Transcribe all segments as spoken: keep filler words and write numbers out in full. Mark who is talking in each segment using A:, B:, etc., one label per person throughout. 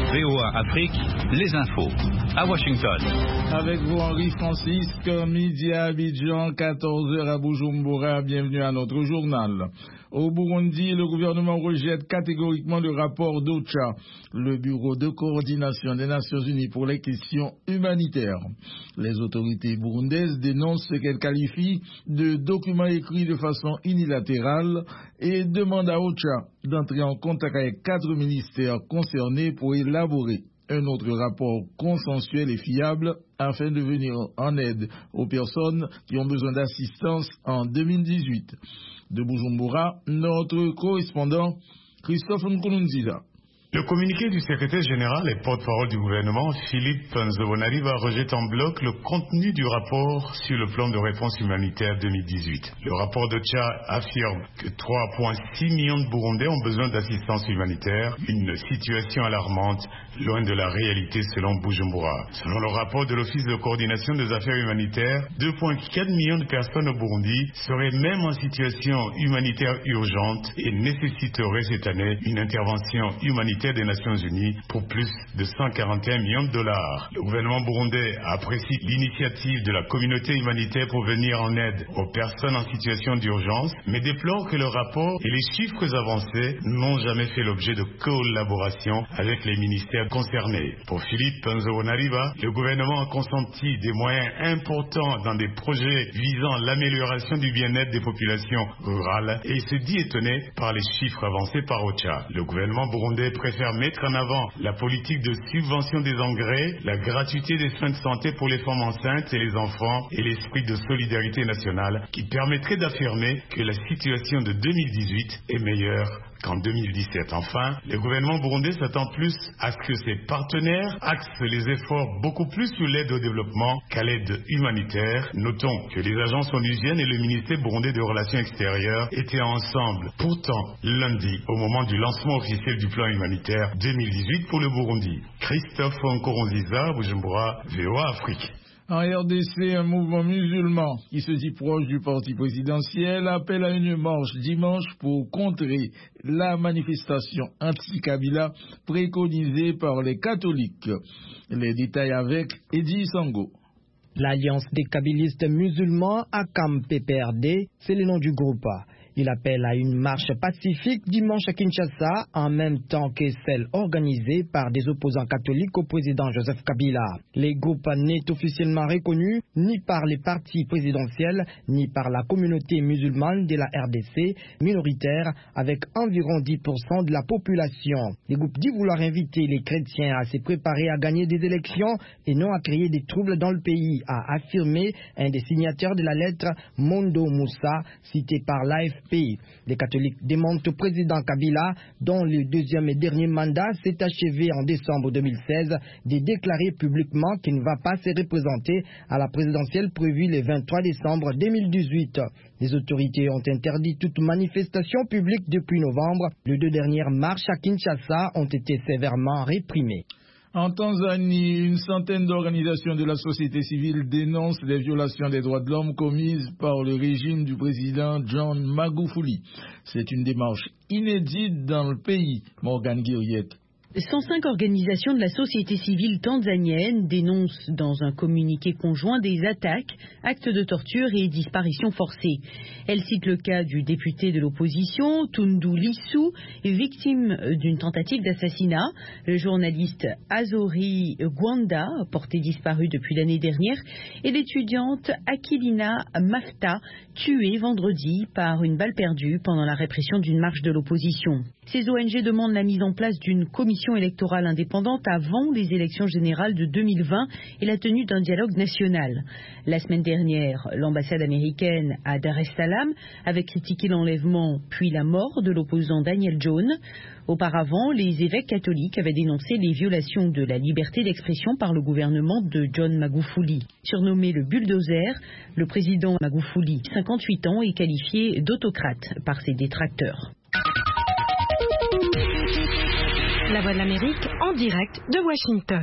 A: V O A Afrique, les infos. À Washington.
B: Avec vous, Henri Francisque, midi à Abidjan, quatorze heures à Bujumbura. Bienvenue à notre journal. Au Burundi, le gouvernement rejette catégoriquement le rapport d'OCHA, le Bureau de coordination des Nations Unies pour les questions humanitaires. Les autorités burundaises dénoncent ce qu'elles qualifient de documents écrits de façon unilatérale et demandent à OCHA d'entrer en contact avec quatre ministères concernés pour élaborer un autre rapport consensuel et fiable afin de venir en aide aux personnes qui ont besoin d'assistance en deux mille dix-huit. De Bujumbura, notre correspondant Christophe Nkurunziza.
C: Le communiqué du secrétaire général et porte-parole du gouvernement, Philippe Nzobonariba, rejette en bloc le contenu du rapport sur le plan de réponse humanitaire deux mille dix-huit. Le rapport de Tchad affirme que trois virgule six millions de Burundais ont besoin d'assistance humanitaire, une situation alarmante, loin de la réalité selon Bujumbura. Selon le rapport de l'Office de coordination des affaires humanitaires, deux virgule quatre millions de personnes au Burundi seraient même en situation humanitaire urgente et nécessiteraient cette année une intervention humanitaire des Nations Unies pour plus de cent quarante et un millions de dollars. Le gouvernement burundais apprécie l'initiative de la communauté humanitaire pour venir en aide aux personnes en situation d'urgence, mais déplore que le rapport et les chiffres avancés n'ont jamais fait l'objet de collaboration avec les ministères concernés. Pour Philippe Nzobonariba, le gouvernement a consenti des moyens importants dans des projets visant l'amélioration du bien-être des populations rurales et se dit étonné par les chiffres avancés par OCHA. Le gouvernement burundais préfère mettre en avant la politique de subvention des engrais, la gratuité des soins de santé pour les femmes enceintes et les enfants et l'esprit de solidarité nationale qui permettrait d'affirmer que la situation de deux mille dix-huit est meilleure qu'en deux mille dix-sept. Enfin, le gouvernement burundais s'attend plus à ce que ses partenaires axent les efforts beaucoup plus sur l'aide au développement qu'à l'aide humanitaire. Notons que les agences onusiennes et le ministère burundais des Relations extérieures étaient ensemble. Pourtant, lundi, au moment du lancement officiel du plan humanitaire deux mille dix-huit pour le Burundi. Christophe Nkurunziza, Bujumbura, V O A Afrique.
B: En R D C, un mouvement musulman qui se dit proche du parti présidentiel appelle à une marche dimanche pour contrer la manifestation anti-Kabila préconisée par les catholiques. Les détails avec Eddie Sango.
D: L'Alliance des kabylistes musulmans, A C A M P P R D, c'est le nom du groupe. Il appelle à une marche pacifique dimanche à Kinshasa, en même temps que celle organisée par des opposants catholiques au président Joseph Kabila. Les groupes n'est officiellement reconnu ni par les partis présidentiels, ni par la communauté musulmane de la R D C, minoritaire, avec environ dix pour cent de la population. Les groupes disent vouloir inviter les chrétiens à se préparer à gagner des élections et non à créer des troubles dans le pays, a affirmé un des signataires de la lettre, Mondo Moussa, cité par l'A F P. Les catholiques demandent au président Kabila, dont le deuxième et dernier mandat s'est achevé en décembre deux mille seize, de déclarer publiquement qu'il ne va pas se représenter à la présidentielle prévue le vingt-trois décembre deux mille dix-huit. Les autorités ont interdit toute manifestation publique depuis novembre. Les deux dernières marches à Kinshasa ont été sévèrement réprimées.
B: En Tanzanie, une centaine d'organisations de la société civile dénoncent les violations des droits de l'homme commises par le régime du président John Magufuli. C'est une démarche inédite dans le pays, Morgane Guiriette.
E: cent cinq organisations de la société civile tanzanienne dénoncent dans un communiqué conjoint des attaques, actes de torture et disparitions forcées. Elles citent le cas du député de l'opposition, Tundu Lissu, victime d'une tentative d'assassinat, le journaliste Azori Gwanda, porté disparu depuis l'année dernière, et l'étudiante Akilina Mafta, tuée vendredi par une balle perdue pendant la répression d'une marche de l'opposition. Ces O N G demandent la mise en place d'une commission électorale indépendante avant les élections générales de deux mille vingt et la tenue d'un dialogue national. La semaine dernière, l'ambassade américaine à Dar es Salaam avait critiqué l'enlèvement puis la mort de l'opposant Daniel John. Auparavant, les évêques catholiques avaient dénoncé les violations de la liberté d'expression par le gouvernement de John Magufuli. Surnommé le bulldozer, le président Magufuli, cinquante-huit ans, est qualifié d'autocrate par ses détracteurs.
F: La Voix de l'Amérique en direct de Washington.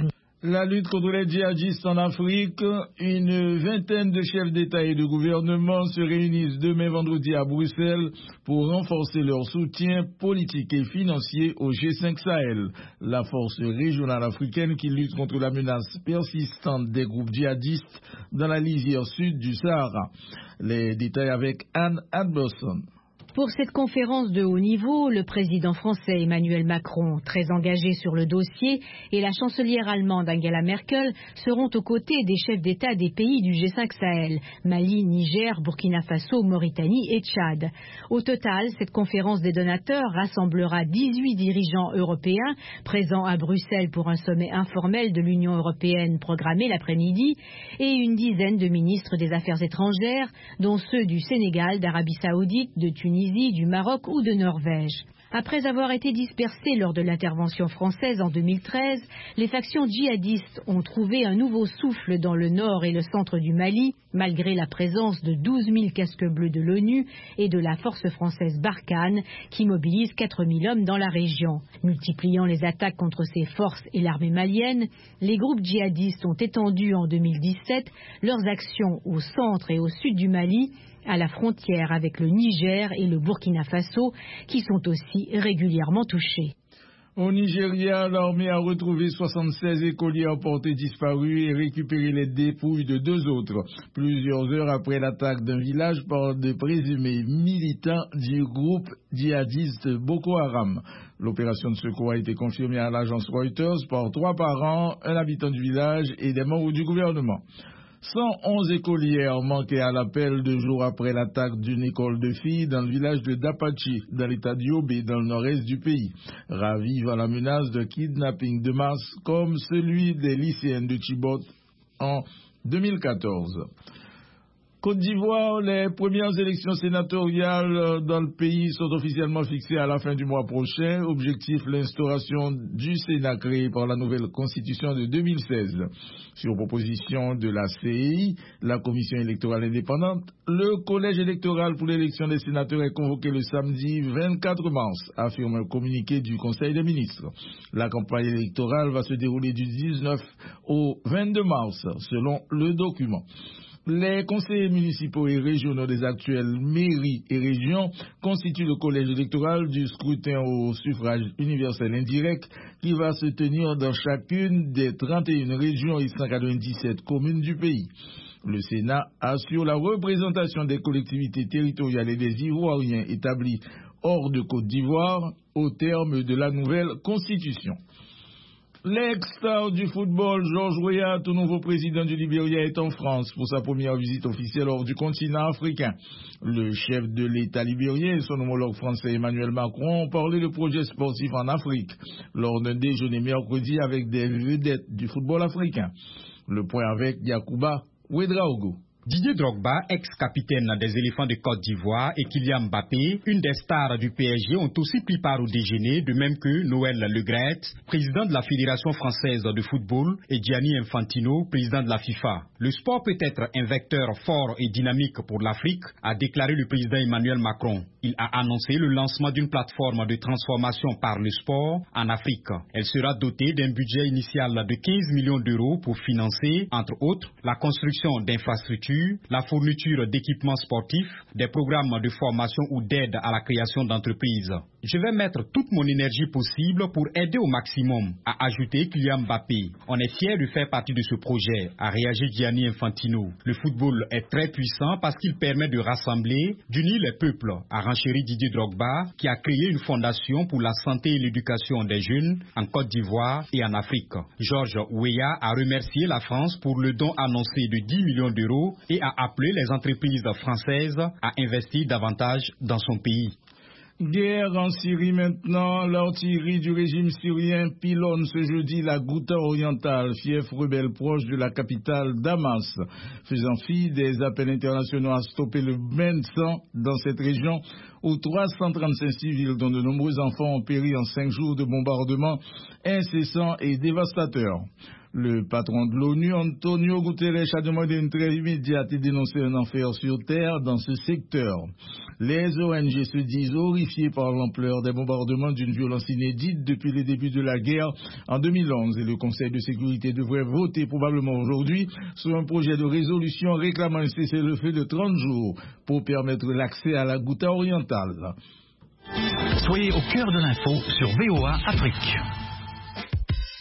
B: La lutte contre les djihadistes en Afrique, une vingtaine de chefs d'État et de gouvernement se réunissent demain vendredi à Bruxelles pour renforcer leur soutien politique et financier au G cinq Sahel, la force régionale africaine qui lutte contre la menace persistante des groupes djihadistes dans la lisière sud du Sahara. Les détails avec Anne Adberson.
E: Pour cette conférence de haut niveau, le président français Emmanuel Macron, très engagé sur le dossier, et la chancelière allemande Angela Merkel seront aux côtés des chefs d'État des pays du G cinq Sahel, Mali, Niger, Burkina Faso, Mauritanie et Tchad. Au total, cette conférence des donateurs rassemblera dix-huit dirigeants européens présents à Bruxelles pour un sommet informel de l'Union européenne programmé l'après-midi et une dizaine de ministres des Affaires étrangères, dont ceux du Sénégal, d'Arabie Saoudite, de Tunisie, du Maroc ou de Norvège. Après avoir été dispersées lors de l'intervention française en deux mille treize, les factions djihadistes ont trouvé un nouveau souffle dans le nord et le centre du Mali, malgré la présence de douze mille casques bleus de l'ONU et de la force française Barkhane, qui mobilise quatre mille hommes dans la région. Multipliant les attaques contre ces forces et l'armée malienne, les groupes djihadistes ont étendu en deux mille dix-sept leurs actions au centre et au sud du Mali, à la frontière avec le Niger et le Burkina Faso, qui sont aussi régulièrement touchés.
B: Au Nigeria, l'armée a retrouvé soixante-seize écoliers portés disparus et récupéré les dépouilles de deux autres, plusieurs heures après l'attaque d'un village par de présumés militants du groupe djihadiste Boko Haram. L'opération de secours a été confirmée à l'agence Reuters par trois parents, un habitant du village et des membres du gouvernement. cent onze écolières manquaient à l'appel deux jours après l'attaque d'une école de filles dans le village de Dapachi, dans l'état d'Yobe, dans le nord-est du pays, ravivant la menace de kidnapping de masse comme celui des lycéennes de Chibok en deux mille quatorze. Côte d'Ivoire, les premières élections sénatoriales dans le pays sont officiellement fixées à la fin du mois prochain. Objectif, l'instauration du Sénat créé par la nouvelle constitution de deux mille seize. Sur proposition de la C E I, la commission électorale indépendante, le collège électoral pour l'élection des sénateurs est convoqué le samedi vingt-quatre mars, affirme un communiqué du Conseil des ministres. La campagne électorale va se dérouler du dix-neuf au vingt-deux mars, selon le document. Les conseillers municipaux et régionaux des actuelles mairies et régions constituent le collège électoral du scrutin au suffrage universel indirect qui va se tenir dans chacune des trente et une régions et cent quatre-vingt-dix-sept communes du pays. Le Sénat assure la représentation des collectivités territoriales et des Ivoiriens établis hors de Côte d'Ivoire au terme de la nouvelle constitution. L'ex-star du football, George Weah, tout nouveau président du Libéria, est en France pour sa première visite officielle hors du continent africain. Le chef de l'État libérien et son homologue français Emmanuel Macron ont parlé de projets sportifs en Afrique lors d'un déjeuner mercredi avec des vedettes du football africain. Le point avec Yacouba Ouedraogo.
F: Didier Drogba, ex-capitaine des éléphants de Côte d'Ivoire, et Kylian Mbappé, une des stars du P S G, ont aussi pris part au déjeuner, de même que Noël Le Graët, président de la Fédération française de football, et Gianni Infantino, président de la FIFA. Le sport peut être un vecteur fort et dynamique pour l'Afrique, a déclaré le président Emmanuel Macron. Il a annoncé le lancement d'une plateforme de transformation par le sport en Afrique. Elle sera dotée d'un budget initial de quinze millions d'euros pour financer, entre autres, la construction d'infrastructures, la fourniture d'équipements sportifs, des programmes de formation ou d'aide à la création d'entreprises. Je vais mettre toute mon énergie possible pour aider au maximum, a ajouté Kylian Mbappé. On est fiers de faire partie de ce projet, a réagi Gianni Infantino. Le football est très puissant parce qu'il permet de rassembler, d'unir les peuples, a renchéri Didier Drogba, qui a créé une fondation pour la santé et l'éducation des jeunes en Côte d'Ivoire et en Afrique. George Weah a remercié la France pour le don annoncé de dix millions d'euros et a appelé les entreprises françaises à investir davantage dans son pays.
B: Guerre en Syrie maintenant, l'artillerie du régime syrien pilonne ce jeudi la Ghouta orientale, fief rebelle proche de la capitale Damas, faisant fi des appels internationaux à stopper le bain de sang dans cette région aux trois cent trente-cinq civils dont de nombreux enfants ont péri en cinq jours de bombardements incessants et dévastateurs. Le patron de l'ONU, Antonio Guterres, a demandé une trêve immédiate et dénoncé un enfer sur terre dans ce secteur. Les O N G se disent horrifiés par l'ampleur des bombardements d'une violence inédite depuis les débuts de la guerre en deux mille onze et le Conseil de sécurité devrait voter probablement aujourd'hui sur un projet de résolution réclamant un cessez-le-feu de trente jours pour permettre l'accès à la Ghouta orientale.
A: Soyez au cœur de l'info sur V O A Afrique.